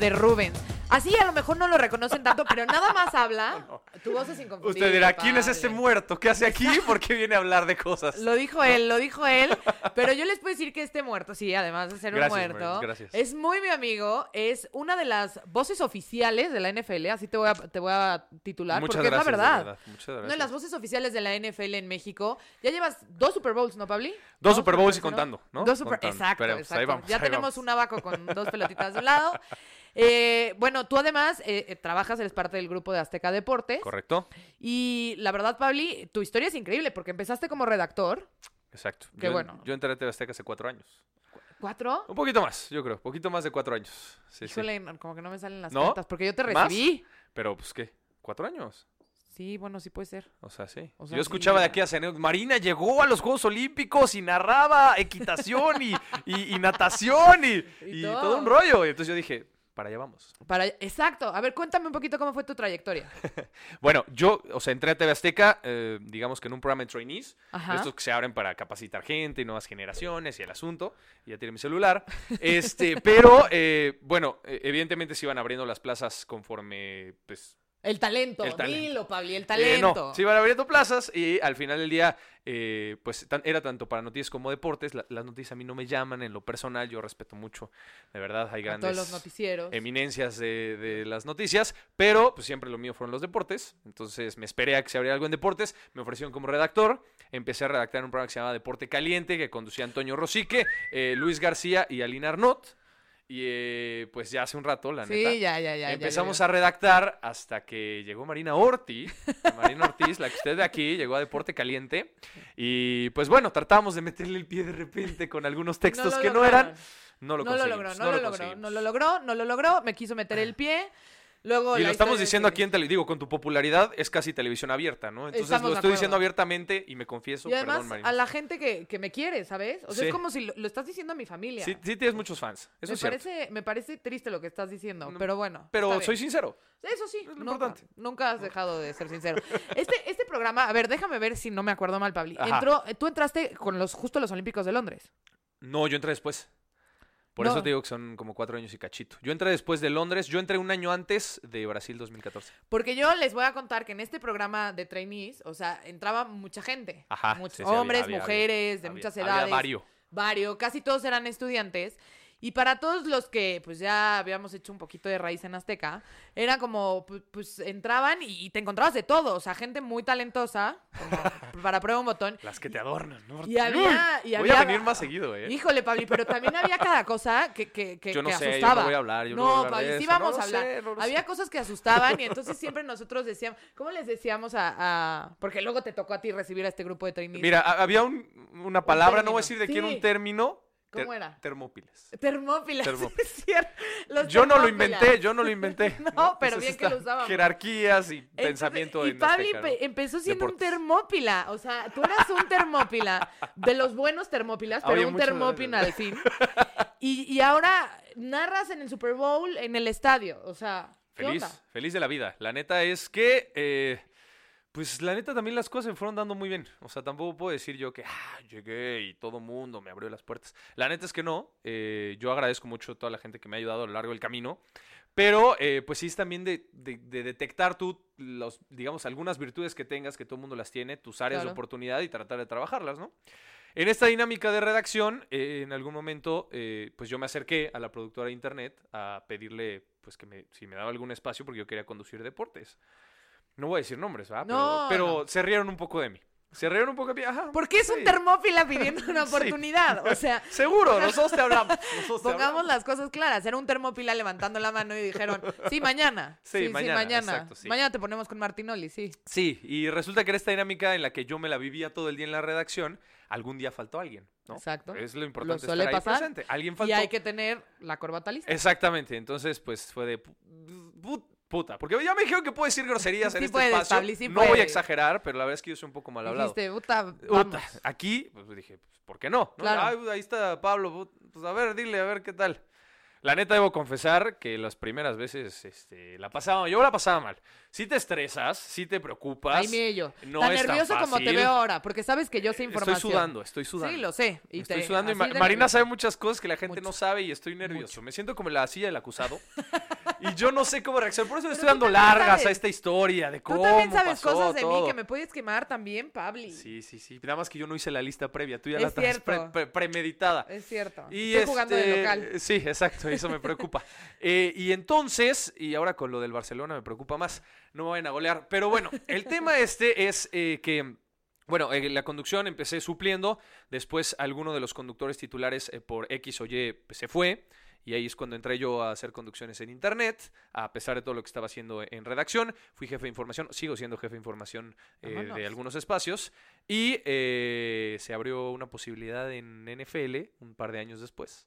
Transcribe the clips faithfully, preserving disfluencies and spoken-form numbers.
de Rubens. Así a lo mejor no lo reconocen tanto, pero nada más habla. No. Tu voz es inconfundible. Usted dirá, ¿quién padre. es este muerto? ¿Qué hace aquí? ¿Por qué viene a hablar de cosas? Lo dijo él, lo dijo él. Pero yo les puedo decir que este muerto, sí, además de ser Gracias, un muerto, Marín, gracias. es muy mi amigo. Es una de las voces oficiales de la N F L. Así te voy a, te voy a titular. Muchas porque gracias, es la verdad. de verdad. Muchas gracias. Una de las voces oficiales de la N F L en México. Ya llevas dos Super Bowls, ¿no, Pabli? Dos Super Bowls y ¿no? contando, ¿no? Dos Super... Contando. Exacto, Pero, pues, exacto. ahí vamos, ya ahí tenemos vamos. un abaco con dos pelotitas de un lado. Eh, bueno, tú además eh, eh, trabajas, eres parte del grupo de Azteca Deportes. Correcto. Y la verdad, Pabli, tu historia es increíble porque empezaste como redactor. Exacto. Qué yo, bueno. Yo entré a T V Azteca hace cuatro años. ¿Cuatro? Un poquito más, yo creo. Un poquito más de cuatro años. Sí, Híjole, sí. no, como que no me salen las ¿No? cuentas porque yo te ¿Más? recibí. Pero, pues, ¿qué? ¿Cuatro años? Sí, bueno, sí puede ser. O sea, sí. O sea, yo sí, escuchaba ya. de aquí a años, Marina llegó a los Juegos Olímpicos y narraba equitación y, y, y natación y, Y y todo. todo un rollo. Y entonces yo dije, para allá vamos. Para... Exacto. A ver, cuéntame un poquito cómo fue tu trayectoria. Bueno, yo, o sea, entré a T V Azteca, eh, digamos que en un programa de trainees, Ajá. de estos que se abren para capacitar gente y nuevas generaciones y el asunto. Y ya tiene mi celular. Este, pero, eh, bueno, eh, evidentemente se iban abriendo las plazas conforme, pues... El talento. El talento. Dilo, Pabli, el Eh, talento. no, se iban abriendo plazas y al final del día, eh, pues tan- era tanto para noticias como deportes. La- las noticias a mí no me llaman en lo personal, yo respeto mucho, de verdad, hay A grandes todos los noticieros. eminencias de, de las noticias, pero pues siempre lo mío fueron los deportes. Entonces me esperé a que se abriera algo en deportes, me ofrecieron como redactor, empecé a redactar un programa que se llamaba Deporte Caliente, que conducía Antonio Rosique, eh, Luis García y Alina Arnott. Y eh, pues ya hace un rato, la Sí, neta. ya, ya, ya. Empezamos ya, a redactar hasta que llegó Marina Ortiz, Marina Ortiz, la que usted ve aquí, llegó a Deporte Caliente. Y pues bueno, tratamos de meterle el pie de repente con algunos textos lo que no lograron. eran. No lo No lo conseguimos. logró, no, lo, logró, conseguimos. no lo logró, no lo logró, me quiso meter el pie. Luego Y la lo estamos historia diciendo de- aquí en tele, digo, con tu popularidad es casi televisión abierta, ¿no? Entonces Estamos lo de estoy acuerdo. diciendo abiertamente y me confieso, Y además perdón, Marina. a la gente que, que me quiere, ¿sabes? O sea, Sí. es como si lo, lo estás diciendo a mi familia. Sí, sí tienes muchos fans, eso me es cierto. parece, me parece triste lo que estás diciendo, No, pero bueno. Pero está soy bien. sincero. Eso sí, es lo nunca, importante. nunca has dejado de ser sincero. Este, este programa, a ver, déjame ver si no me acuerdo mal, Pabli. Ajá. Entró, tú entraste con los justo los Olímpicos de Londres. No, yo entré después. Por No. eso te digo que son como cuatro años y cachito. Yo entré después de Londres, yo entré un año antes de Brasil dos mil catorce. Porque yo les voy a contar que en este programa de trainees, o sea, entraba mucha gente. Ajá, Muchos sí, sí, había, hombres, había, mujeres, de Había- muchas había edades. varios. Varios, casi todos eran estudiantes. Y para todos los que pues ya habíamos hecho un poquito de raíz en Azteca, era como, pu- pues entraban y, y te encontrabas de todo. O sea, gente muy talentosa, como para prueba un botón. Las que te adornan, ¿no? Y había- y Voy había- a venir más seguido, ¿eh? Híjole, Pabli, pero también había cada cosa que, que, que, Yo no que sé, yo asustaba. no voy a hablar, yo no no, voy a hablar Pabli, de sí eso, vamos no lo a hablar. sé, no lo había sé. cosas que asustaban y entonces siempre nosotros decíamos, ¿cómo les decíamos a, a- porque luego te tocó a ti recibir a este grupo de trainees? Mira, a- había un- una palabra, no voy a decir término. de quién, Sí. un término. ¿Cómo ter- era? Termópiles. Termópilas, Termópilas. es cierto. Los Yo no lo termópilas. inventé, yo no lo inventé. No, pero Entonces bien que lo está usábamos. Jerarquías y Entonces, pensamiento y en Pabli Azteca, ¿no? pe- empezó siendo un Deportes. termópila. O sea, tú eras un termópila. De los buenos termópilas, pero Oye, un mucho- termópila al fin. Y, y ahora narras en el Super Bowl en el estadio. O sea, ¿qué Feliz, onda? feliz de la vida. La neta es que, eh, pues la neta también las cosas se fueron dando muy bien. O sea, tampoco puedo decir yo que ah, llegué y todo mundo me abrió las puertas. La neta es que no. Eh, yo agradezco mucho a toda la gente que me ha ayudado a lo largo del camino. Pero, eh, pues sí es también de, de- de detectar tú, los, digamos, algunas virtudes que tengas, que todo el mundo las tiene, tus áreas Claro. de oportunidad y tratar de trabajarlas, ¿no? En esta dinámica de redacción, eh, en algún momento, eh, pues yo me acerqué a la productora de internet a pedirle, pues que me, si me daba algún espacio porque yo quería conducir deportes. No voy a decir nombres, ¿verdad? No, pero pero no. se rieron un poco de mí. Se rieron un poco de mí, ajá. ¿Por qué es un sí. termópila pidiendo una Sí. oportunidad? O sea, Seguro, nosotros te hablamos. nosotros te pongamos hablamos. las cosas claras. Era un termópila levantando la mano y dijeron, sí, mañana. Sí, mañana, exacto, sí. Mañana te ponemos con Martinoli, sí. Sí, y resulta que en esta dinámica en la que yo me la vivía todo el día en la redacción, algún día faltó alguien, ¿no? Exacto. Es lo importante suele estar ahí pasar. presente. Alguien faltó. Y hay que tener la corbata lista. Exactamente, entonces pues fue de pu- pu- puta, porque ya me dijeron que puedo decir groserías en Sí este puedes, espacio. Pabli, sí no voy a puedes. exagerar, pero la verdad es que yo soy un poco mal hablado. Dijiste, puta, Puta, vamos. aquí, pues dije, pues, ¿por qué no? ¿No? Claro. Ay, ahí está Pablo, put- pues a ver, dile, a ver qué tal. La neta debo confesar que las primeras veces este, la pasaba, yo la pasaba mal. Si te estresas, si te preocupas. Ay, mi ello. No tan es tan nervioso como te fácil. veo ahora, porque sabes que yo sé información. Estoy sudando, estoy sudando. Sí, lo sé. Y estoy te- sudando y así Ma- de Marina nervioso. sabe muchas cosas que la gente Mucho. no sabe y estoy nervioso. Mucho. Me siento como en la silla del acusado y yo no sé cómo reaccionar. Por eso le Pero estoy tú dando también largas sabes. a esta historia de Tú cómo también sabes pasó cosas de todo. mí que me puedes quemar también, Pabli. Sí, sí, sí. Nada más que yo no hice la lista previa. Tú ya Es la traes pre- cierto. pre- premeditada. Es cierto. Y Estoy jugando de este, local. Sí, exacto, eso me preocupa. Eh, y entonces, y ahora con lo del Barcelona me preocupa más, no me vayan a golear. Pero bueno, el tema este es eh, que, bueno, eh, la conducción empecé supliendo, después alguno de los conductores titulares eh, por X o Y pues, se fue. Y ahí es cuando entré yo a hacer conducciones en internet, a pesar de todo lo que estaba haciendo en redacción. Fui jefe de información, sigo siendo jefe de información eh, Vámonos. de algunos espacios. Y eh, se abrió una posibilidad en N F L un par de años después.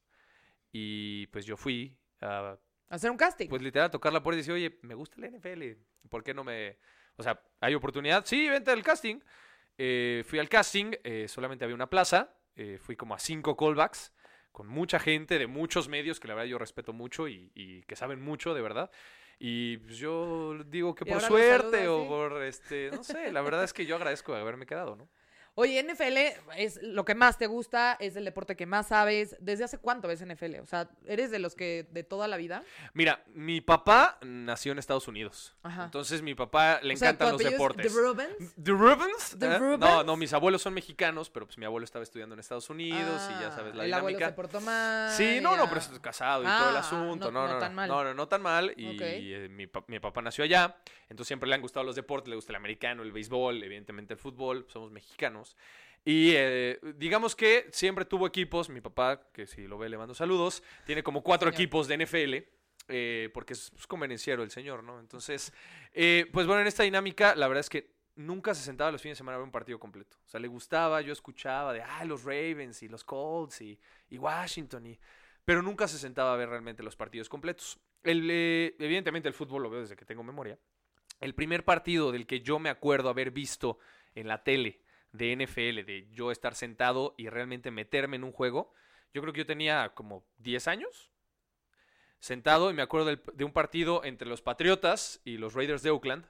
Y pues yo fui a, Hacer un casting. pues literal, a tocar la puerta y decir, oye, me gusta la N F L, ¿por qué no me...? O sea, ¿hay oportunidad? Sí, vente al casting. Eh, fui al casting, eh, solamente había una plaza, eh, fui como a cinco callbacks, con mucha gente de muchos medios que la verdad yo respeto mucho y, y que saben mucho de verdad. Y pues, yo digo que Y por ahora los suerte saludas, o ¿sí? por, este, no sé, la verdad es que yo agradezco haberme quedado, ¿no? Oye, N F L es lo que más te gusta, es el deporte que más sabes. ¿Desde hace cuánto ves N F L? O sea, ¿eres de los que de toda la vida? Mira, mi papá nació en Estados Unidos. Ajá. Entonces mi papá le O sea, encantan ¿tu los apellido es deportes. The Rubens? ¿The Rubens? ¿The ¿Eh? Rubens? No, no, mis abuelos son mexicanos, pero pues mi abuelo estaba estudiando en Estados Unidos y ya Ah, sabes la el abuelo dinámica. se portó mal. Sí, no, ya. no, pero es casado y todo el Ah, asunto. no- No, no no, tan mal. no, no, no tan mal. Y Ok. eh, mi, pa- mi papá nació allá, entonces siempre le han gustado los deportes, le gusta el americano, el béisbol, evidentemente el fútbol, somos mexicanos. Y eh, digamos que siempre tuvo equipos, mi papá, que si lo ve le mando saludos, tiene como cuatro Señor. equipos de N F L. eh, porque es, es convenenciero el señor, ¿no? Entonces, eh, pues bueno, en esta dinámica, la verdad es que nunca se sentaba los fines de semana a ver un partido completo. O sea, le gustaba, yo escuchaba de, ah, los Ravens y los Colts y, y Washington, y... pero nunca se sentaba a ver realmente los partidos completos. El, eh, evidentemente el fútbol lo veo desde que tengo memoria. El primer partido del que yo me acuerdo haber visto en la tele de N F L, de yo estar sentado y realmente meterme en un juego, yo creo que yo tenía como diez años, sentado, y me acuerdo del- de un partido entre los Patriotas y los Raiders de Oakland.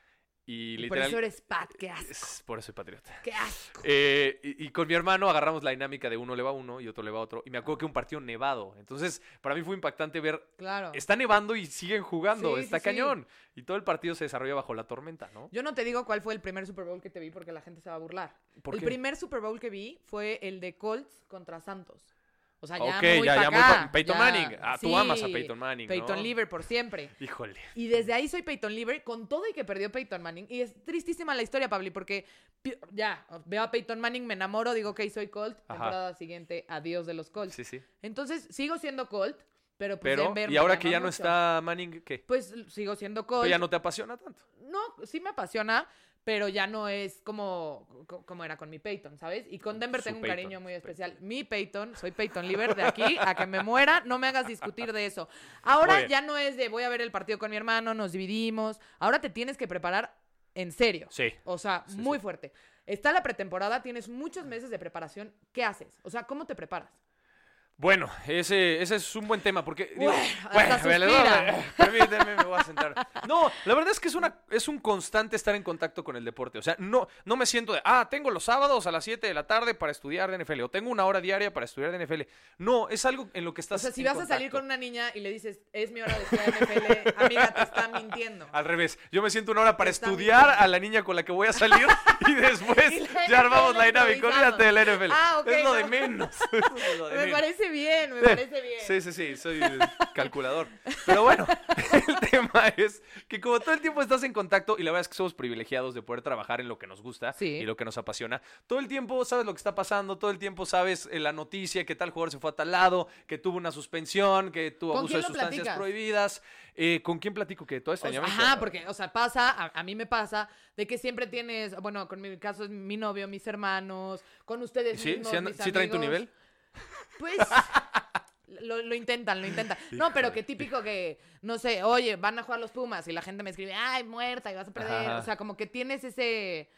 Y, Y por literal, eso eres Pat, qué asco. es- por eso soy patriota. Qué asco. Eh, y, y con mi hermano agarramos la dinámica de uno le va a uno y otro le va a otro. Y me acuerdo que un partido nevado. Entonces, para mí fue impactante ver, Claro. está nevando y siguen jugando, Sí, está sí, sí. cañón. Y todo el partido se desarrolla bajo la tormenta, ¿no? Yo no te digo cuál fue el primer Super Bowl que te vi porque la gente se va a burlar. ¿Por el qué? primer Super Bowl que vi fue el de Colts contra Santos. O sea, ya Ok, muy ya, pa' ya muy acá, pa- Peyton ya. Manning. Ah, tú Sí, amas a Peyton Manning, ¿no? Peyton Lieber por siempre. Híjole. Y desde ahí soy Peyton Lieber, con todo y que perdió Peyton Manning. Y es tristísima la historia, Pabli, porque pi- ya, veo a Peyton Manning, me enamoro, digo, ok, soy Colt. Ajá. Temporada siguiente, adiós de los Colts. Sí, sí. Entonces, sigo siendo Colt, pero pues Pero, Denver y me ahora llama que ya no mucho. está Manning, ¿qué? Pues sigo siendo Colt. Pero ya no te apasiona tanto. No, sí me apasiona, pero ya no es como, co- como era con mi Peyton, ¿sabes? Y con Denver Su tengo un Peyton, cariño muy su especial. Mi Peyton, soy Peyton Lieber, de aquí a que me muera, no me hagas discutir de eso. Ahora Muy bien. ya no es de voy a ver el partido con mi hermano, nos dividimos. Ahora te tienes que preparar en serio. Sí. O sea, Sí, muy sí. fuerte. Está la pretemporada, tienes muchos meses de preparación. ¿Qué haces? O sea, ¿cómo te preparas? Bueno, ese, ese es un buen tema porque... digo, Ué, bueno, hasta me le- suspira. permíteme, me voy a sentar. No, la verdad es que es, una, es un constante estar en contacto con el deporte. O sea, no, no me siento de, ah, tengo los sábados a las siete de la tarde para estudiar de N F L o tengo una hora diaria para estudiar de N F L. No, es algo en lo que O estás sea, si en vas a salir contacto. con una niña y le dices, es mi hora de estudiar N F L, amiga, te está mintiendo. Al revés, yo me siento una hora para Está estudiar mintiendo. a la niña con la que voy a salir y después Y la ya armamos N F L la dinámica. improvisado. Olvídate de la N F L. Ah, ok, es lo no. de menos. Eso es lo de Me menos. parece bien, me parece bien. Sí, sí, sí, soy calculador. Pero bueno, el tema es que como todo el tiempo estás en contacto, y la verdad es que somos privilegiados de poder trabajar en lo que nos gusta Sí. y lo que nos apasiona, todo el tiempo sabes lo que está pasando, todo el tiempo sabes eh, la noticia, que tal jugador se fue a tal lado, que tuvo una suspensión, que tuvo ¿Con abuso quién de lo sustancias platicas? prohibidas. Eh, ¿Con quién platico? Que toda esta O sea, dinámica? ajá, porque, o sea, pasa, a, a mí me pasa, de que siempre tienes, bueno, con mi caso es mi novio, mis hermanos, con ustedes ¿Sí? mismos, ¿Sí, anda- mis sí traen tu amigos. nivel? Pues, lo, lo intentan, lo intentan. No, pero que típico que, no sé, oye, van a jugar los Pumas y la gente me escribe, ay, muerta, y vas a perder. Ajá. O sea, como que tienes ese...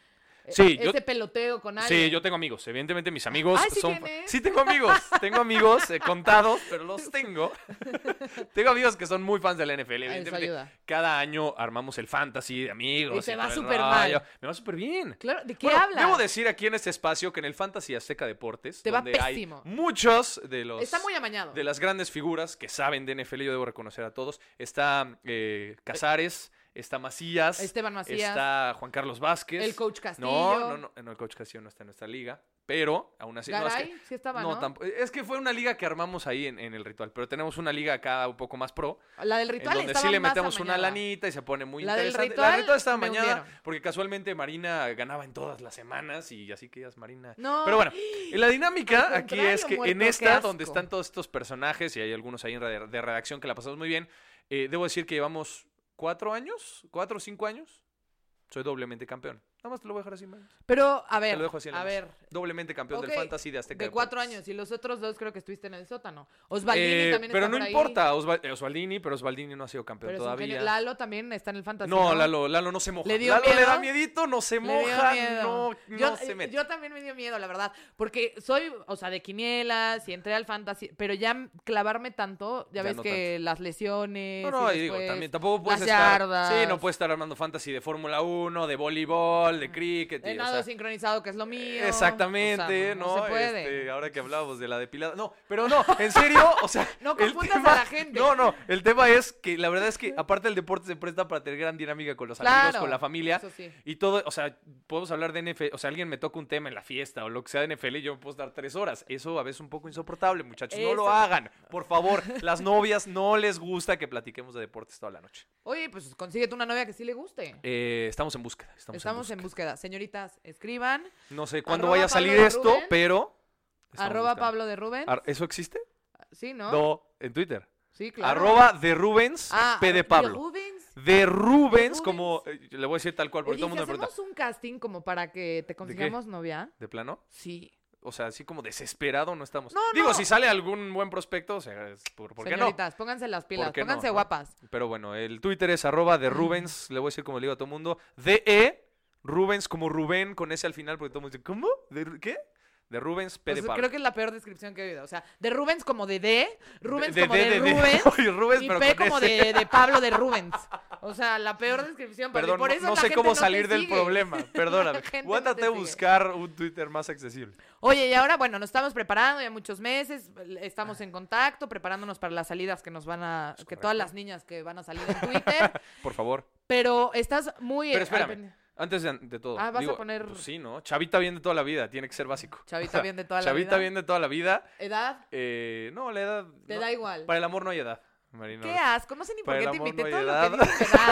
Sí, ese yo- peloteo con alguien. Sí, yo tengo amigos. Evidentemente mis amigos Ay, ¿sí son... tienes? Sí, tengo amigos. Tengo amigos eh, contados, pero los tengo. Tengo amigos que son muy fans de la N F L. Ah, eso Evidentemente, ayuda. cada año armamos el fantasy de amigos. Y te va todo el súper rollo. mal. Me va súper bien. Claro, ¿de qué Bueno, hablas? debo decir aquí en este espacio que en el Fantasy Azteca Deportes, Te va donde hay pésimo. muchos de los... Está muy amañado. De las grandes figuras que saben de N F L, yo debo reconocer a todos. Está eh, Casares, está Macías. Esteban Macías. Está Juan Carlos Vázquez. El coach Castillo. No, no, no, no, el coach Castillo no está en nuestra liga. Pero, aún así... no, es Garay, que, sí estaba, no, ¿no? tampoco- es que fue una liga que armamos ahí en, en el ritual. Pero tenemos una liga acá un poco más pro. La del En ritual donde estaba sí le más metemos una amañada. lanita y se pone muy La del interesante. ritual la ritual estaba me mañana hundieron. porque casualmente Marina ganaba en todas las semanas y así que ella es Marina. No. Pero bueno, en la dinámica Al aquí contrario, es que muerto, en qué esta, asco. donde están todos estos personajes y hay algunos ahí en re- de redacción que la pasamos muy bien, eh, debo decir que llevamos cuatro años, cuatro o cinco años. Soy doblemente campeón. Nada más te lo voy a dejar así, man. Pero, a Te ver, lo dejo así en la a mesa. ver. Doblemente campeón Ok, del Fantasy de Azteca de cuatro Deportes. años. Y los otros dos creo que estuviste en el sótano. Osvaldini Eh, también pero está no por ahí. importa, Osval- eh, Osvaldini, pero Osvaldini no ha sido campeón Pero es un todavía. genio. Lalo también está en el fantasy. No, Lalo, Lalo no se moja. ¿Le dio Lalo le miedo? da miedito, no se Le dio moja, miedo. no, no yo, se eh, mete. yo también me dio miedo, la verdad. Porque soy, o sea, de quinielas y entré al fantasy. Pero ya m- clavarme tanto, ya, Ya ves no que las lesiones. No, no, y y digo, después también tampoco puedes las estar. yardas. Sí, no puedes estar armando fantasy de Fórmula uno, de voleibol, de cricket. De y, o nado sea, sincronizado, que es lo mío. exactamente, O sea, ¿no? no se puede. Este, ahora que hablábamos de la depilada. No, pero no, en serio, o sea. No el confundas tema- a la gente. No, no, el tema es que la verdad es que aparte el deporte se presta para tener gran dinámica con los amigos, Claro, con la familia. eso sí. Y todo, o sea, podemos hablar de N F L, o sea, alguien me toca un tema en la fiesta o lo que sea de N F L y yo me puedo estar tres horas. Eso a veces es un poco insoportable, muchachos. No lo Eso. hagan, por favor. Las novias no les gusta que platiquemos de deportes toda la noche. Oye, pues consíguete una novia que sí le guste. Eh, estamos en búsqueda. Estamos, Estamos en en búsqueda. búsqueda. Señoritas, escriban. No sé cuándo Arroba vaya a salir Pablo de esto, Rubén. pero. estamos Arroba buscando. Pablo de Rubén. Ar- ¿Eso existe? Sí, ¿no? No, en Twitter. Sí, claro. Arroba de Rubens, Ah, P de de Pablo. Rubens. De Rubens, Rubens. como. eh, le voy a decir tal cual, porque Oye, todo el si mundo me hacemos pregunta. un casting como para que te consigamos novia. ¿De plano? Sí. O sea, así como desesperado no estamos. No, Digo, no. si sale algún buen prospecto, o sea, es por, ¿por qué no? Señoritas, pónganse las pilas, ¿Por qué no, pónganse no? guapas. Pero bueno, el Twitter es arroba de Rubens, le voy a decir como le digo a todo el mundo. D E, Rubens como Rubén con ese al final, porque todo el mundo dice, ¿cómo? ¿De Ru- qué? De Rubens, P O de sea, Pablo. creo que es la peor descripción que he oído. O sea, de Rubens como de D, Rubens De- como de- de, de- de- Rubens Oye, Rubens, y pero P con como ese. de, de Pablo de Rubens. O sea, la peor descripción. Pablo, y Perdón, por no, eso no la sé gente cómo no te salir del sigue. problema, perdóname. La gente Voy a no te tratar de sigue. buscar un Twitter más accesible. Oye, y ahora, bueno, nos estamos preparando ya muchos meses, estamos en contacto, preparándonos para las salidas que nos van a... Es que correcto. todas las niñas que van a salir en Twitter, Por favor. pero estás muy... Pero al espérame, pen- antes de, de todo. Ah, ¿vas a digo, poner- pues sí, ¿no? Chavita bien de toda la vida, tiene que ser básico. Chavita bien de toda la Chavita vida. bien de toda la vida. ¿Edad? Eh, no, la edad. Te no. da igual. Para el amor no hay edad, Marina. Qué asco, no sé ni por Para qué el te amor invité no todo hay lo edad. que dices, qué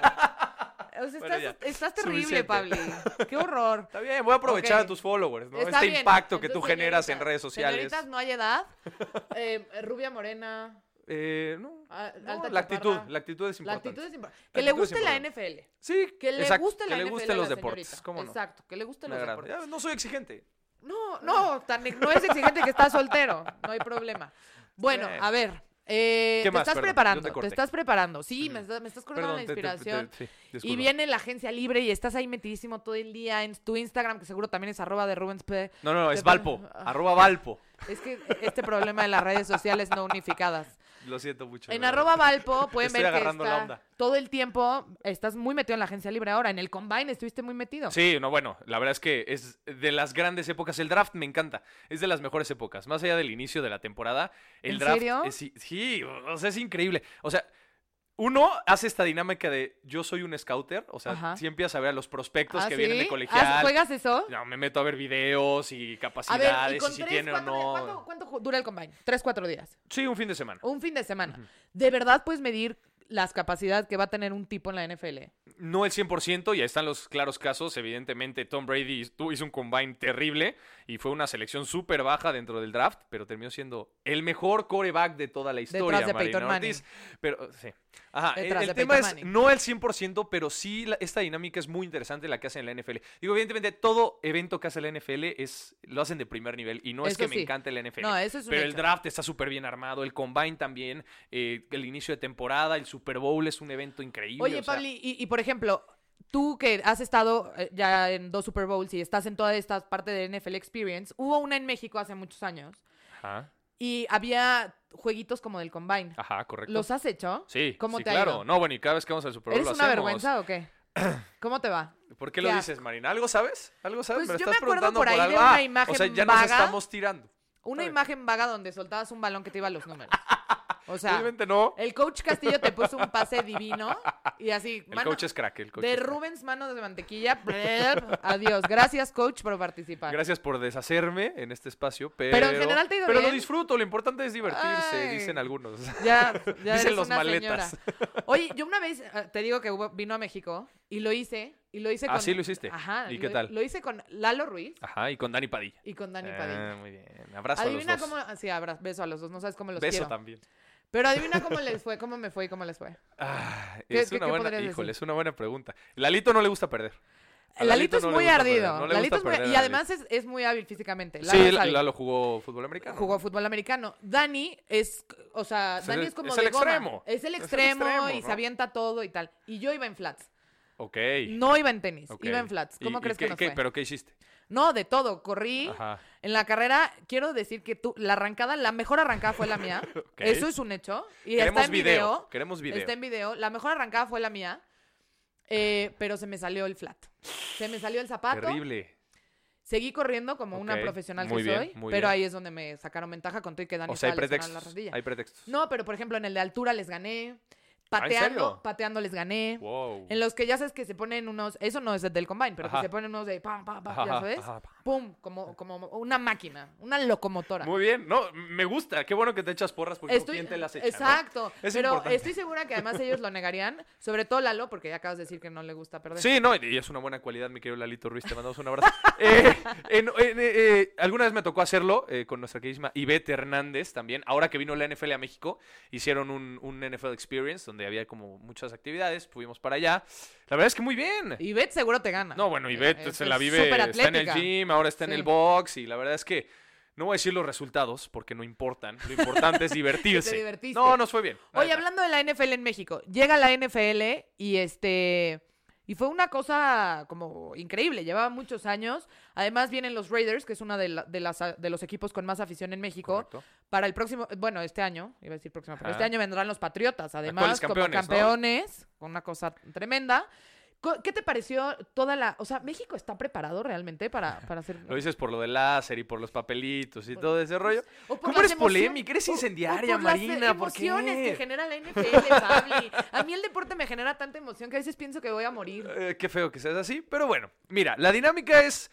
asco. O sea, Bueno, estás, ya. estás terrible, Suficiente. Pabli. Qué horror. Está bien, voy a aprovechar Ok. a tus followers, ¿no? Está Este bien. impacto que tú Entonces, generas en señoritas, redes sociales. Señoritas, no hay edad. Eh, rubia morena. Eh, no, a- no, alta la actitud, chaparra. la actitud es La importante. actitud es importante. La Que le actitud es guste la importante. N F L. Sí, Que le exacto, guste la que le N F L gusten a los la deportes, señorita. ¿cómo no? Exacto, que le gusten Me los agrada. deportes. Ya, no soy exigente. No, no, tan, no es exigente que estás soltero. No hay problema. Bueno, Sí. a ver. eh, ¿Qué te más? estás Perdón, yo preparando, te te, corté. estás preparando. Sí, Mm. me, estás- me estás cortando Perdón, la te- te- te- inspiración. sí, Y disculpa. viene la agencia libre y estás ahí metidísimo todo el día en tu Instagram, que seguro también es arroba de Rubens P. No, no, no, es Te- Valpo, Ah. arroba Valpo. Es que este problema de las redes sociales no unificadas. Lo siento mucho. En de verdad. arroba Valpo pueden Estoy ver que agarrando la está onda. todo el tiempo, estás muy metido en la agencia libre ahora. En el Combine estuviste muy metido. Sí, no, bueno, la verdad es que es de las grandes épocas. El draft me encanta. Es de las mejores épocas. Más allá del inicio de la temporada. El ¿En draft. serio? es- sí, sí, o sea, es increíble. O sea, uno hace esta dinámica de yo soy un scouter. O sea, Ajá. sí empiezas a ver a los prospectos ¿Ah, que sí? vienen de ¿Ah, colegial. ¿Juegas eso? No, me meto a ver videos y A ver, y capacidades con y si tres, tiene o cuatro no. días, ¿cuánto, cuánto ju- dura el Combine? Tres, cuatro días. Sí, un fin de semana. Un fin de semana. Ujú. ¿De verdad puedes medir las capacidades que va a tener un tipo en la N F L? No el cien por ciento, y ahí están los claros casos. Evidentemente, Tom Brady tu- hizo un combine terrible y fue una selección súper baja dentro del draft, pero terminó siendo el mejor quarterback de toda la historia. Detrás de Marina Peyton Ortiz. Pero, sí. Ajá, el, Detrás el de tema Peyton es Manning. no el cien por ciento, pero sí la- esta dinámica es muy interesante la que hacen en la N F L. Digo, evidentemente, todo evento que hace la N F L es, lo hacen de primer nivel y no es Eso que me sí. encante la N F L. No, eso es un Pero el hecho. draft está súper bien armado, el combine también, eh, el inicio de temporada, el Super Bowl es un evento increíble. Oye, o sea, Pabli, y, y por ejemplo, tú que has estado eh, ya en dos Super Bowls y estás en toda esta parte de N F L Experience, hubo una en México hace muchos años. Ajá. Y había jueguitos como del Combine. Ajá, correcto. ¿Los has hecho? Sí, ¿Cómo sí, te ha claro. ido? No, bueno, y cada vez que vamos al Super Bowl ¿Eres lo una hacemos. vergüenza o qué? ¿Cómo te va? ¿Por qué ¿Qué lo ha- dices, Marina? ¿Algo sabes? ¿Algo sabes? Pues ¿Me yo lo estás me acuerdo preguntando por ahí de algo? una Ah, imagen o sea, ya nos vaga. estamos tirando. Una ¿sabes? imagen vaga donde soltabas un balón que te iba a los números. O sea, Obviamente no. el coach Castillo te puso un pase divino y así. El mano- coach es crack. El coach de es crack. Rubens, manos de mantequilla. Blep, adiós. Gracias, coach, por participar. Gracias por deshacerme en este espacio, pero... Pero en general te ha ido Pero lo bien. disfruto, lo importante es divertirse, Ay. dicen algunos. Ya, ya Dicen eres los una maletas. señora. Oye, yo una vez, eh, te digo que hubo- vino a México y lo hice. Y lo hice Ah, con... sí, lo hiciste. Ajá. ¿Y lo- qué tal? Lo hice con Lalo Ruiz Ajá, y con Dani Padilla. y con Dani Ah, Padilla. muy bien. Abrazo Adivina a los dos. cómo... Sí, abra- beso a los dos. No sabes cómo los Beso quiero. también. Pero adivina cómo les fue, cómo me fue y cómo les fue. Ah, ¿Qué- es qué- una qué buena, podrías híjole, decir? es una buena pregunta. Lalito no le gusta perder. A Lalito es no le muy gusta perder, ardido. no le Lalito gusta es muy- perder y a además es, es muy hábil físicamente. Lalo Sí, es Lalo, hábil. Lalo jugó fútbol americano. Jugó fútbol americano. Dani es, o sea, Es Dani el- es como es de el goma. extremo. Es el Es el extremo, extremo, y ¿no? se avienta todo y tal. Y yo iba en flats. Ok. No iba en tenis, ok. iba en flats. ¿Y- ¿Cómo y crees qué- que nos qué- fue? ¿Pero qué hiciste? No, de todo. Corrí. Ajá. En la carrera, quiero decir que tú, la arrancada, la mejor arrancada fue la mía. Ok. Eso es un hecho. Y Queremos está en video. video. Queremos video. Está en video. La mejor arrancada fue la mía. eh, pero se me salió el flat. Se me salió el zapato. Terrible. Seguí corriendo como una Ok, profesional muy que bien, soy, muy pero bien. ahí es donde me sacaron ventaja con todo y que Dani O sea, hay estaba lesionado en la pretextos. rodilla. Hay pretextos. No, pero por ejemplo, en el de altura les gané. ¿Ah, en Pateando, serio? pateando les gané. Wow. En los que ya sabes que se ponen unos, eso no es del Combine, pero Ajá. que se ponen unos de pam, pam, pam, Ajá, ya ajá, sabes. ajá. Pum, como, como una máquina, una locomotora. Muy bien. No, me gusta. Qué bueno que te echas porras porque Estoy- ¿quién te las echa, ¿no? Exacto, Es pero importante. estoy segura que además ellos lo negarían, sobre todo Lalo, porque ya acabas de decir que no le gusta perder. Sí, no, y es una buena cualidad, mi querido Lalito Ruiz, te mandamos un abrazo. Eh, en- en- eh, alguna vez me tocó hacerlo eh, con nuestra queridísima Ivette Hernández también. Ahora que vino la N F L a México, hicieron un, un N F L Experience donde había como muchas actividades, fuimos para allá. La verdad es que muy bien. Y Bet seguro te gana. No, bueno, Ivette Es- se es la vive, súper está en el atlética. gym, ahora está en Sí. el box y la verdad es que no voy a decir los resultados porque no importan. Lo importante es divertirse. Te divertiste. No, nos fue bien. la Oye, neta. hablando de la N F L en México, llega la N F L y este y fue una cosa como increíble, llevaba muchos años. Además vienen los Raiders, que es uno de, la- de, las, de los equipos con más afición en México. Correcto. Para el próximo, bueno, este año, iba a decir próximo, pero Ajá. este año vendrán los Patriotas, además, Actuales como campeones, ¿no? campeones, con una cosa tremenda. Co- ¿Qué te pareció toda la, o sea, México está preparado realmente para, para hacer... Lo dices por lo del láser y por los papelitos y Por- todo ese rollo. O por ¿Cómo las eres emoción- polémica? Eres o- o incendiaria, por las Marina, ¿por qué? emociones que genera la N F L, Pabli. A mí el deporte me genera tanta emoción que a veces pienso que voy a morir. Eh, qué feo que seas así, pero bueno, mira, la dinámica es...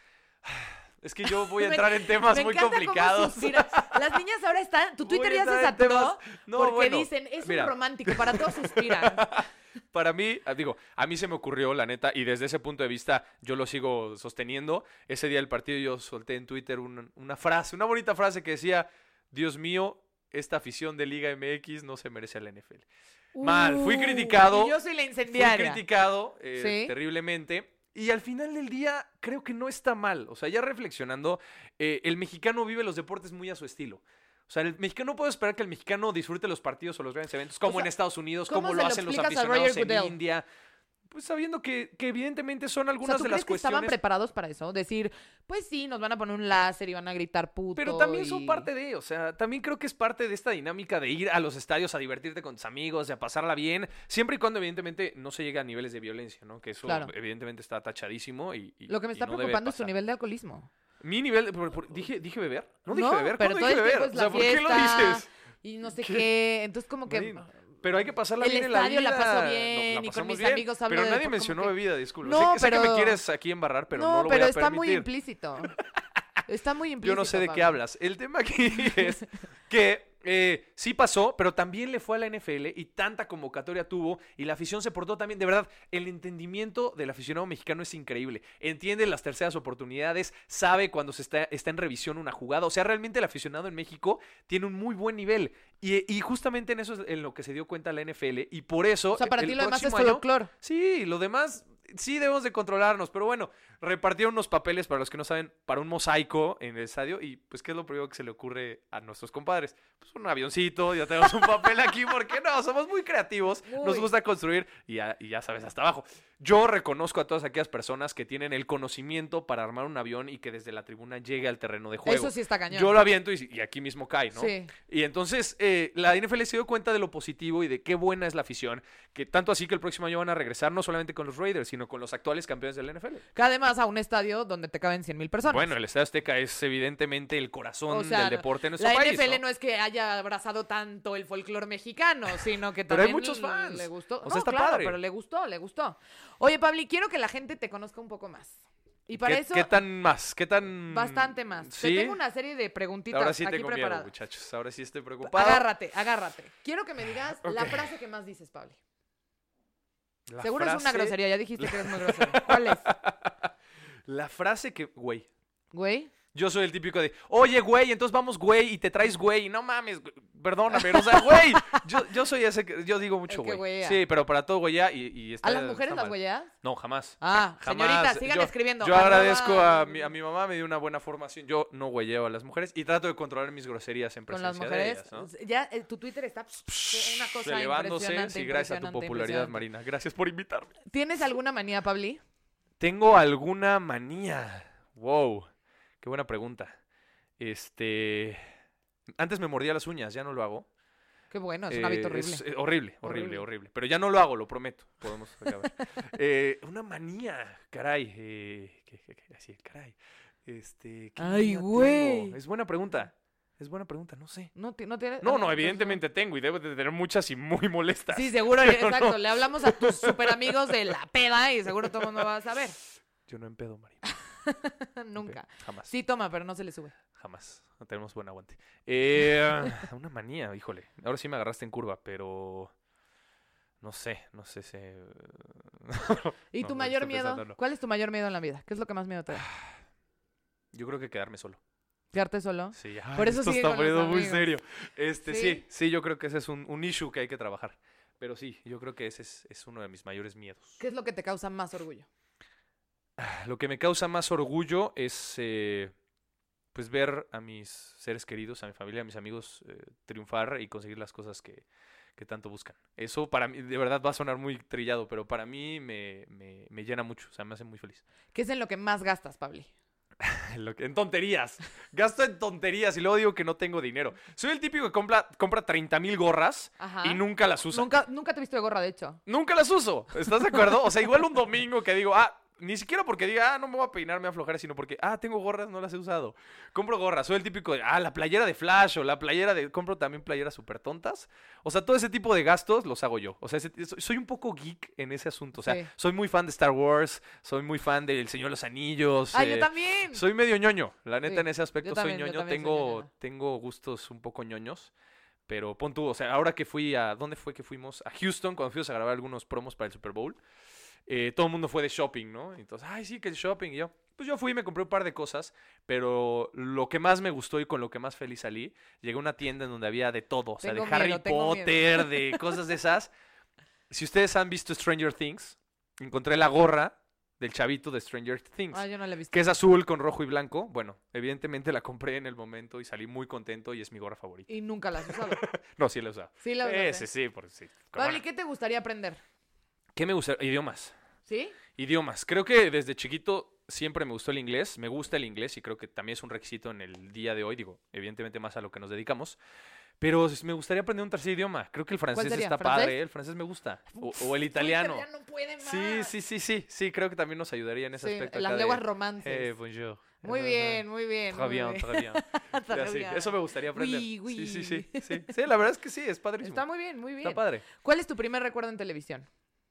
Es que yo voy a Me- entrar en temas Me muy encanta cómo complicados. suspiras. Las niñas ahora están. Tu Voy a Twitter ya se entrar en saturó temas- No, porque bueno, dicen, es mira. un romántico, para todos suspiran. Para mí, ah, digo, a mí se me ocurrió, la neta, y desde ese punto de vista yo lo sigo sosteniendo. Ese día del partido yo solté en Twitter un- una frase, una bonita frase que decía, Dios mío, esta afición de Liga M X no se merece a la N F L. Mal, fui Uh, criticado, y yo soy la Fui incendiaria. criticado eh, Sí. terriblemente. Y al final del día creo que no está mal. O sea, ya reflexionando, eh, el mexicano vive los deportes muy a su estilo. O sea, el mexicano no puede esperar que el mexicano disfrute los partidos o los grandes eventos como O sea, en Estados Unidos, ¿cómo como se lo lo hacen los explicas a aficionados Roger en Goodell? India. Pues sabiendo que, que evidentemente son O algunas sea, ¿tú de crees las que estaban cuestiones. preparados para eso? Decir, pues sí, nos van a poner un láser y van a gritar puto. Pero también son y- parte de, o sea, también creo que es parte de esta dinámica de ir a los estadios a divertirte con tus amigos, de a pasarla bien, siempre y cuando evidentemente no se llegue a niveles de violencia, ¿no? Que eso Claro. evidentemente está tachadísimo y, y- Lo que me y está no debe preocupando es tu pasar. nivel de alcoholismo. Mi nivel, por- por- dije, dije beber, no dije No, beber, pero ¿cuándo todo dije el beber? tiempo es O sea, la ¿por qué lo fiesta, dices? Y no sé ¿Qué? qué. Entonces, como que. Marina, Pero hay que pasarla El bien en la estadio vida. la paso No, bien, la y con pasamos mis bien, amigos hablo Pero de nadie depor- como mencionó que- bebida, disculpa. No, sé, que, sé que pero- me quieres aquí embarrar, pero no, no, lo pero voy a está muy permitir. implícito. Está muy implícito. Yo no sé de qué Pablo. hablas. El tema aquí es que eh, sí pasó, pero también le fue a la N F L y tanta convocatoria tuvo y la afición se portó también. De verdad, el entendimiento del aficionado mexicano es increíble. Entiende las terceras oportunidades, sabe cuando se está, está en revisión una jugada. O sea, realmente el aficionado en México tiene un muy buen nivel. Y, y justamente en eso es en lo que se dio cuenta la N F L. Y por eso. O sea, para el ti lo demás es próximo año- folclor. Sí, lo demás sí debemos de controlarnos, pero bueno, repartieron unos papeles, para los que no saben, para un mosaico en el estadio y pues ¿qué es lo primero que se le ocurre a nuestros compadres? Pues un avioncito, ya tenemos un papel aquí, ¿por qué no? Somos muy creativos, Muy. nos gusta construir y ya, y ya sabes, hasta abajo. Yo reconozco a todas aquellas personas que tienen el conocimiento para armar un avión y que desde la tribuna llegue al terreno de juego. Eso sí está cañón. Yo lo aviento y, y aquí mismo cae, ¿no? Sí. Y entonces eh, la N F L se dio cuenta de lo positivo y de qué buena es la afición, que tanto así que el próximo año van a regresar no solamente con los Raiders, sino con los actuales campeones de la N F L. Que además a un estadio donde te caben cien mil personas. Bueno, el Estadio Azteca es evidentemente el corazón O sea, del deporte en nuestro la país, N F L ¿no? no es que haya abrazado tanto el folclore mexicano, sino que Pero hay también muchos fans. le gustó. O sea, No, está claro, padre. pero le gustó, le gustó. Oye, Pabli, quiero que la gente te conozca un poco más. Y para ¿Qué, eso, ¿Qué tan más? ¿Qué tan...? bastante más. ¿Sí? Te tengo una serie de preguntitas Ahora sí aquí tengo preparadas. miedo, muchachos. Ahora sí estoy preocupado. Agárrate, agárrate. Quiero que me digas la Ok. frase que más dices, Pabli. La Seguro es una frase- grosería, ya dijiste que eres muy grosero. ¿Cuál es? La frase que... Güey. Güey. Yo soy el típico de, oye, güey, entonces vamos, güey, y te traes, güey, y no mames, güey, perdóname, o sea, güey, yo, yo soy ese, que- yo digo mucho, El que güey. güeyea. Sí, pero para todo, güey, ya, y, y está, ¿A las mujeres está las mal. huellas? No, jamás. Ah, Jamás. señoritas, sigan Yo- escribiendo. Yo Arroba- agradezco a mi, a mi mamá, me dio una buena formación. Yo no güeyeo a las mujeres y trato de controlar mis groserías en Con presencia las de mujeres. ellas, ¿no? Ya eh, tu Twitter está pss, una cosa Elevándose, impresionante. sí, gracias a tu impresionante, popularidad, impresionante. Marina. Gracias por invitarme. ¿Tienes alguna manía, Pabli? ¿Tengo alguna manía? Wow, qué buena pregunta. Este... Antes me mordía las uñas, ya no lo hago. Qué bueno, es un Eh, hábito horrible. es, eh, horrible, horrible, Horrible. horrible. Pero ya no lo hago, lo prometo. Podemos acabar. Eh, una manía, caray. Eh, ¿qué, qué, qué? Así, caray. Este, ¿qué Ay, manía güey. tengo? Es buena pregunta. Es buena pregunta, no sé. No, ti- no tienes. No, ah, no, pues evidentemente tengo y debo de tener muchas y muy molestas. Sí, seguro, Pero exacto. no. Le hablamos a tus super amigos de la peda y seguro todo el mundo va a saber. Yo no empedo, Marina. Nunca. Ok, Jamás. Sí, toma, pero no se le sube. Jamás. No tenemos buen aguante. Eh, una manía, híjole. Ahora sí me agarraste en curva, pero... No sé, no sé si... ¿Y No, tu no, mayor estoy miedo? pensando, no. ¿Cuál es tu mayor miedo en la vida? ¿Qué es lo que más miedo te da? Yo creo que quedarme solo. ¿Quedarte solo? Sí, Por ay, eso esto sigue está con los poniendo muy amigos. serio. Este, ¿Sí? sí, sí, yo creo que ese es un, un issue que hay que trabajar. Pero sí, yo creo que ese es, es uno de mis mayores miedos. ¿Qué es lo que te causa más orgullo? Lo que me causa más orgullo es eh, pues ver a mis seres queridos, a mi familia, a mis amigos eh, triunfar y conseguir las cosas que, que tanto buscan. Eso para mí, de verdad va a sonar muy trillado, pero para mí me, me, me llena mucho, o sea, me hace muy feliz. ¿Qué es en lo que más gastas, Pabli? En, lo que- en tonterías. Gasto en tonterías y luego digo que no tengo dinero. Soy el típico que compra, compra treinta mil gorras Ajá. y nunca las usa. Nunca, nunca te he visto de gorra, de hecho. Nunca las uso. ¿Estás de acuerdo? O sea, igual un domingo que digo, ah, ni siquiera porque diga, ah, no me voy a peinar, me voy a aflojar, sino porque, ah, tengo gorras, no las he usado. Compro gorras. Soy el típico de, ah, la playera de Flash o la playera de... Compro también playeras súper tontas. O sea, todo ese tipo de gastos los hago yo. O sea, ese- soy- soy un poco geek en ese asunto. O sea, Sí. soy muy fan de Star Wars, soy muy fan del Señor de los Anillos. ¡Ah, eh, yo también! Soy medio ñoño. La neta, Sí, en ese aspecto yo soy también, yo ñoño. también soy Tengo, ñoñona. tengo gustos un poco ñoños. Pero pon tú, o sea, ahora que fui a... ¿Dónde fue que fuimos? A Houston, cuando fuimos a grabar algunos promos para el Super Bowl. Eh, todo el mundo fue de shopping, ¿no? Entonces, ay, sí, que el shopping. Y yo, pues yo fui y me compré un par de cosas. Pero lo que más me gustó y con lo que más feliz salí, llegué a una tienda en donde había de todo. O sea, Tengo de Harry miedo, tengo Potter, de cosas de esas. Si ustedes han visto Stranger Things, encontré la gorra del chavito de Stranger Things. Ah, yo no la he visto. Que es azul con rojo y blanco. Bueno, evidentemente la compré en el momento y salí muy contento y es mi gorra favorita. Y nunca la has usado. No, sí la he usado. Sí la Sí, usaste. sí, sí, por, sí. Pabli, Bueno, ¿qué te gustaría aprender? ¿qué me gusta? Idiomas. ¿Sí? Idiomas. Creo que desde chiquito siempre me gustó el inglés. Me gusta el inglés y creo que también es un requisito en el día de hoy. Digo, evidentemente más a lo que nos dedicamos. Pero me gustaría aprender un tercer idioma. Creo que el francés sería? está ¿Francés? padre. ¿eh? El francés me gusta. O, o el italiano. Ya no puede más. Sí, sí, sí, sí. Sí, creo que también nos ayudaría en ese Sí, aspecto. las acá de, lenguas romances. Eh, bonjour. Muy bien, muy bien. Très muy bien, bien. très bien. Très Ya, sí, bien. eso me gustaría aprender. Oui, oui. Sí, sí, sí, sí. Sí, la verdad es que sí, es padrísimo. Está muy bien, muy bien. Está padre. ¿Cuál es tu primer recuerdo en televisión?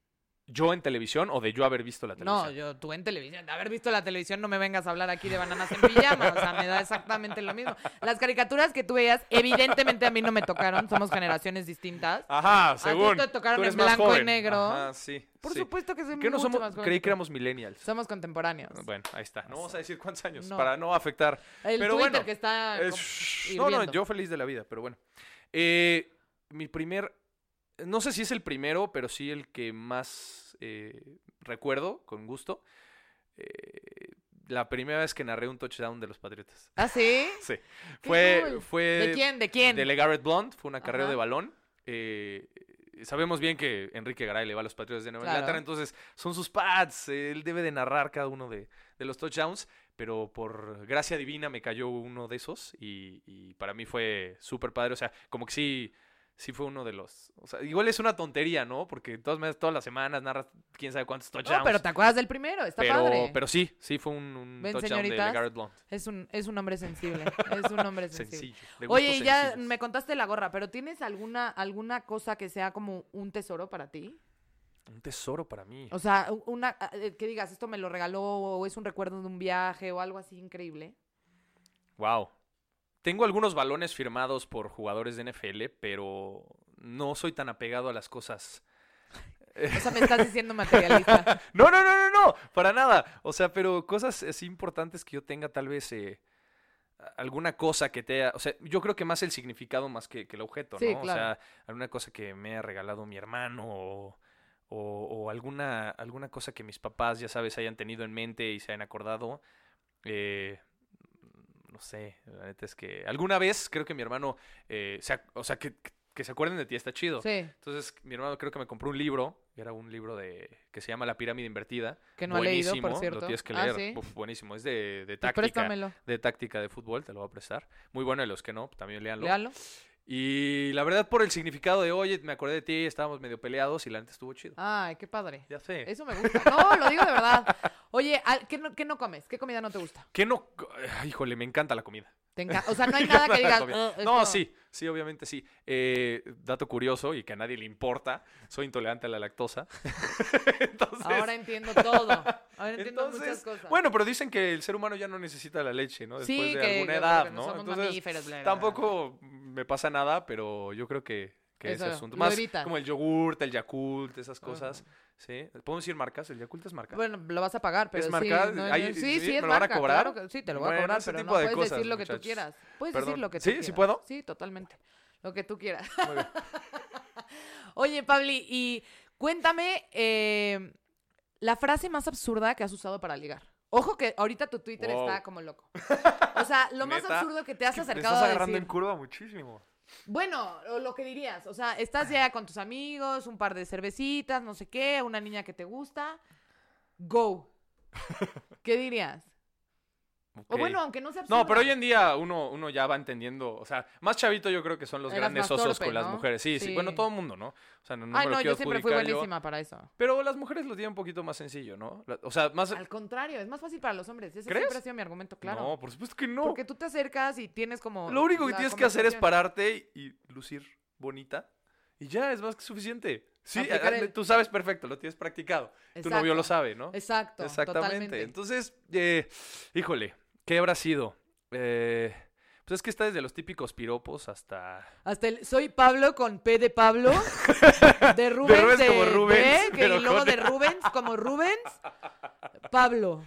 ¿Yo en televisión o de yo haber visto la televisión? No, yo, tú en televisión. De haber visto la televisión, no me vengas a hablar aquí de bananas en pijama. O sea, me da exactamente lo mismo. Las caricaturas que tú veías, evidentemente a mí no me tocaron. Somos generaciones distintas. Ajá, según. te tocaron Tú eres en más blanco y joven. negro. Ajá, sí. Por sí. supuesto que soy ¿Qué no mucho somos? más joven Creí que que tú. éramos millennials. Somos contemporáneos. Bueno, ahí está. No vamos a decir cuántos años No. para no afectar. El Pero Twitter bueno, que está Es- com- shh, no, no, hirviendo. yo feliz de la vida, pero bueno. Eh, mi primer, no sé si es el primero, pero sí el que más eh, recuerdo, con gusto. Eh, la primera vez que narré un touchdown de los Patriotas. ¿Ah, sí? Sí. Qué Fue, cool. fue ¿De quién? ¿De quién? de LeGarrette Blount, fue una carrera Ajá. de balón. Eh, sabemos bien que Enrique Garay le va a los Patriotas de Nueva Claro. Inglaterra, entonces son sus pads, él debe de narrar cada uno de, de los touchdowns, pero por gracia divina me cayó uno de esos y, y para mí fue súper padre, o sea, como que sí, sí fue uno de los, o sea, igual es una tontería, ¿no? Porque de todas maneras todas las semanas narras quién sabe cuántos touchdowns. No, pero te acuerdas del primero, está pero, padre. pero sí, sí fue un, un ¿Ven, touchdown de señoritas? LeGarrette Blount. Es un, es un hombre sensible, es un hombre sensible. Sencillo. de gustos Oye, y ya sencillos. me contaste la gorra, pero ¿tienes alguna, alguna cosa que sea como un tesoro para ti? Un tesoro para mí. O sea, u- una eh, que digas, esto me lo regaló o es un recuerdo de un viaje o algo así increíble. Wow. Tengo algunos balones firmados por jugadores de N F L, pero no soy tan apegado a las cosas. O sea, me estás diciendo materialista. No, no, no, no, no, para nada. O sea, pero cosas así importantes que yo tenga, tal vez eh, a- alguna cosa que te haya... O sea, yo creo que más el significado más que, que el objeto, Sí, ¿no? claro. O sea, alguna cosa que me haya regalado mi hermano o, o- o alguna, alguna cosa que mis papás, ya sabes, hayan tenido en mente y se hayan acordado. Eh, no sé, la neta es que alguna vez creo que mi hermano, eh, se ac- o sea, que, que se acuerden de ti está chido. Sí, Entonces, mi hermano creo que me compró un libro, que era un libro de que se llama La pirámide invertida. que no ha leído, Buenísimo, por cierto. lo tienes que Ah, leer. ¿sí? Uf, buenísimo, es de, de Pues táctica, préstamelo, de táctica de fútbol, te lo voy a prestar. Muy bueno, y los que no, también léanlo. léalo. Y la verdad, por el significado de, oye, me acordé de ti, estábamos medio peleados y la neta estuvo chido. Ay, qué padre. Ya sé. Eso me gusta. No, lo digo de verdad. Oye, al- ¿qué no, qué no comes? ¿Qué comida no te gusta? ¿Qué no? Ay, híjole, me encanta la comida. Te enca- O sea, no hay nada que digas. Comida. "Ugh, No, esto". sí, sí, obviamente sí. Eh, dato curioso y que a nadie le importa, soy intolerante a la lactosa. Entonces, Ahora entiendo todo. Ahora entiendo entonces, muchas cosas. bueno, pero dicen que el ser humano ya no necesita la leche, ¿no? Después sí, de que, alguna que edad, porque no ¿no? somos Entonces, mamíferos, bla, bla, bla. tampoco me pasa nada, pero yo creo que, que Eso, ese asunto. lo Más evitas. como el yogurt, el Yakult, esas cosas. Ajá. ¿Sí? ¿Podemos decir marcas? ¿El Yakult es marca? Bueno, lo vas a pagar, pero ¿Es sí. marca? no, Ahí- no, sí, sí, sí, ¿me es lo van a marca, cobrar? claro que sí, te lo voy Bueno, a cobrar, ese pero no tipo de puedes cosas, decir lo que tú muchachos. quieras. Puedes Perdón. decir lo que tú ¿Sí? quieras. ¿Sí puedo? Sí, totalmente. Lo que tú quieras. Muy bien. Oye, Pabli, y cuéntame eh, la frase más absurda que has usado para ligar. Ojo que ahorita tu Twitter Wow. está como loco. O sea, lo más ¿Neta? absurdo que te has Me acercado estás a agarrando decir. en curva muchísimo. Bueno, o lo que dirías. O sea, estás ya con tus amigos, un par de cervecitas, no sé qué, una niña que te gusta. Go. ¿Qué dirías? O Ok. bueno, aunque no sea absurda. No, pero hoy en día uno, uno ya va entendiendo, o sea, más chavito yo creo que son los Eras grandes más osos torpe, con las ¿no? mujeres. Sí, sí, Sí. bueno, todo el mundo, ¿no? O sea, no, no Ay, me lo no, quiero yo siempre fui adjudicar yo, buenísima para eso. pero las mujeres lo tienen un poquito más sencillo, ¿no? La- o sea, más... Al contrario, es más fácil para los hombres. Ese ¿Crees? siempre ha sido mi argumento, claro. No, por supuesto que no. Porque tú te acercas y tienes como. Lo único que la tienes que hacer es conversación. pararte y, y lucir bonita y ya, es más que suficiente. Sí, Aplicar a- el- tú sabes perfecto, lo tienes practicado. Tu Exacto. novio lo sabe, ¿no? Exacto, Exactamente. totalmente. Entonces, eh, híjole, ¿qué habrá sido? Eh, pues es que está desde los típicos piropos hasta... Hasta el soy Pablo con P de Pablo, de Rubens, Rubens de, como Rubens, de, que- pero y luego con- de Rubens como Rubens, Pablo.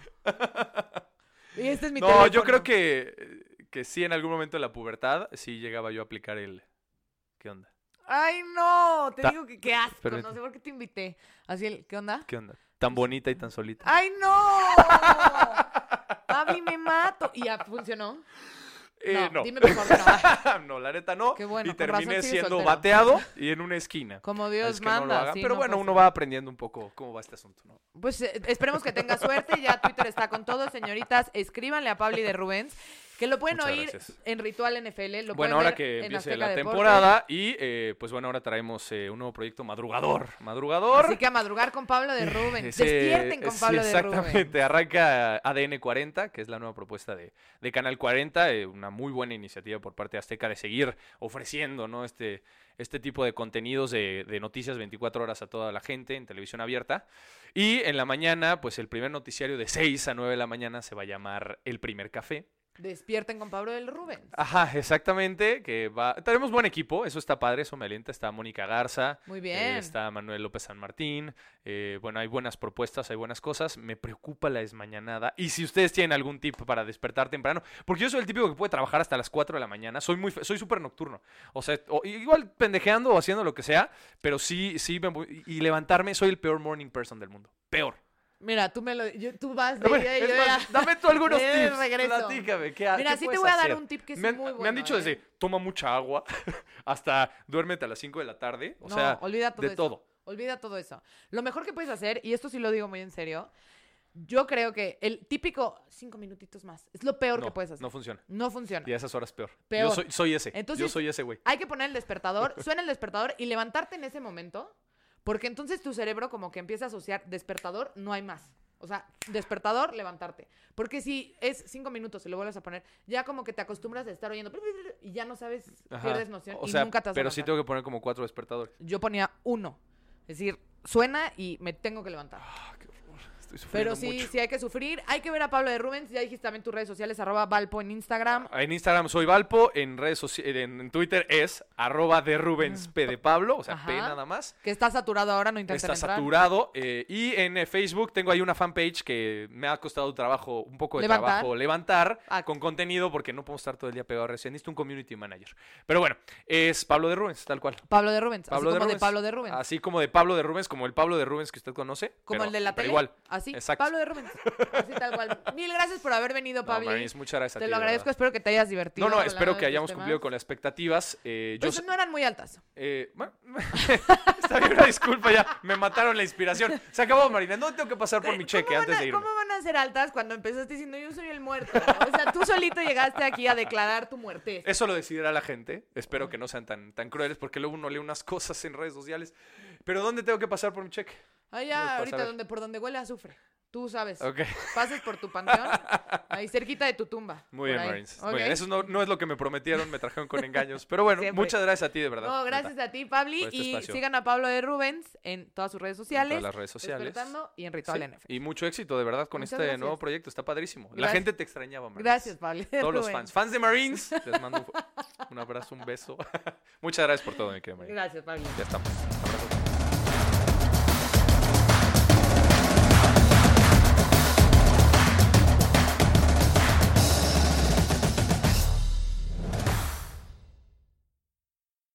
Y este es mi No, teléfono. yo creo que, que sí, en algún momento de la pubertad, sí llegaba yo a aplicar el... ¿Qué onda? Ay, no, te Ta- digo que qué asco, Permíteme. no sé por qué te invité. Así el, ¿qué onda? ¿Qué onda? Tan bonita y tan solita. ¡Ay, no! Pabli, me mato. ¿Y ya funcionó? Eh, no. Dime por favor que no. No, la neta no. Qué bueno, y con razón terminé sigues siendo soltero. bateado y en una esquina. Como Dios Es que no lo manda. hagan. sí, Pero no bueno, pasa uno nada. va aprendiendo un poco cómo va este asunto, ¿no? Pues eh, esperemos que tenga suerte. Ya Twitter está con todo, señoritas. Escríbanle a Pabli de Rubens, que lo pueden Muchas oír gracias. en Ritual N F L. Lo Bueno, pueden ahora ver que en empiece Azteca la Deportes. temporada y eh, pues bueno, ahora traemos eh, un nuevo proyecto madrugador. Madrugador. Así que a madrugar con Pablo de Rubens. Ese- Despierten con sí, Pablo de Rubens. exactamente. Arranca A D N cuarenta, que es la nueva propuesta de, de Canal cuarenta, eh, una muy buena iniciativa por parte de Azteca de seguir ofreciendo, ¿no? este, este tipo de contenidos de, de noticias veinticuatro horas a toda la gente en televisión abierta. Y en la mañana, pues el primer noticiario de seis a nueve de la mañana se va a llamar El Primer Café. Despierten con Pablo del Rubens. Ajá, exactamente, que va... Tenemos buen equipo, eso está padre, eso me alienta. Está Mónica Garza, Muy bien. eh, está Manuel López San Martín. eh, bueno, hay buenas propuestas, hay buenas cosas. Me preocupa la desmañanada. Y si ustedes tienen algún tip para despertar temprano, porque yo soy el típico que puede trabajar hasta las cuatro de la mañana, soy muy fe- soy súper nocturno. O sea, o- igual pendejeando o haciendo lo que sea, pero sí, sí, me voy- y levantarme, soy el peor morning person del mundo. Peor. Mira, tú me lo... yo- tú vas de Dame, ida y es yo más, ya- dame tú algunos de tips. regreso. Platícame. ¿qué, ha- Mira, qué sí te puedes voy a dar hacer? un tip que es me han, muy Me han bueno, dicho ¿eh? desde toma mucha agua hasta duérmete a las cinco de la tarde. O no, sea, olvida todo de eso. todo. Olvida todo eso. Lo mejor que puedes hacer, y esto sí lo digo muy en serio, yo creo que el típico cinco minutitos más es lo peor No, que puedes hacer. no funciona. No funciona. Y a esas horas peor. Peor. Yo soy, soy ese. Entonces- Yo soy ese güey. Hay que poner el despertador, suena el despertador y levantarte en ese momento, porque entonces tu cerebro como que empieza a asociar despertador, no hay más. O sea, despertador, levantarte. Porque si es cinco minutos y lo vuelves a poner, ya como que te acostumbras a estar oyendo y ya no sabes, Ajá. pierdes noción O y sea, nunca te vas a pero sí levantar. tengo que poner como cuatro despertadores. Yo ponía uno. Es decir, suena y me tengo que levantar. Ah, qué horror. Estoy sufriendo Pero sí, mucho. sí hay que sufrir. Hay que ver a Pablo de Rubens. Ya dijiste también tus redes sociales, arroba Valpo en Instagram. En Instagram soy Valpo, en redes sociales, en, en Twitter es arroba de Rubens P de Pablo, o sea, Ajá. P nada más. Que está saturado ahora, no intenten Está entrar. saturado. eh, y en eh, Facebook tengo ahí una fanpage que me ha costado trabajo, un poco de Levantar. trabajo levantar Ah. con contenido porque no podemos estar todo el día pegado recién. Necesito un community manager. Pero bueno, es Pablo de Rubens, tal cual. Pablo de Rubens. Pablo así de como de, Rubens. Pablo de Rubens. Así como de Pablo de Rubens, como el Pablo de Rubens que usted conoce. Como pero- el de la pero tele. igual. Así. Exacto. Pablo de Rubens. Así tal cual. Mil gracias por haber venido, No, Pablo. Marines, muchas gracias a Te ti, lo de agradezco. verdad. Espero que te hayas divertido. No, no, hablando espero de que estos hayamos temas. cumplido con las expectativas. Eh, yo Pues sé- no eran muy altas. Eh, bueno, está bien, una disculpa ya. Me mataron la inspiración. Se acabó, Marina. No tengo que pasar por mi cheque ¿Cómo antes van a- de irme. ¿Cómo van a ser altas cuando empezaste diciendo yo soy el muerto? O sea, tú solito llegaste aquí a declarar tu muerte. Eso lo decidirá la gente. Espero que no sean tan, tan crueles porque luego uno lee unas cosas en redes sociales. Pero ¿dónde tengo que pasar por mi cheque? Debes Allá, pasar. ahorita donde, por donde huele a azufre. Tú sabes. Ok. Pases por tu panteón, ahí cerquita de tu tumba. Muy por bien, ahí. Marines. Ok. Muy bien. Eso no, no es lo que me prometieron. Me trajeron con engaños. Pero bueno, Siempre. muchas gracias a ti, de verdad. No, gracias neta. a ti, Pabli. por este Y espacio. sigan a Pablo de Rubens en todas sus redes sociales. En todas las redes sociales. Despertando y en Ritual Sí, N F. y mucho éxito, de verdad, con Muchas este gracias. nuevo proyecto. Está padrísimo. La Gracias. gente te extrañaba, Marines. Gracias, Pablo. de Todos los Rubens. fans. Fans de Marines, les mando un, un abrazo, un beso. Muchas gracias por todo, mi querida Marina. Gracias, Pablo. Ya estamos. Abrazo.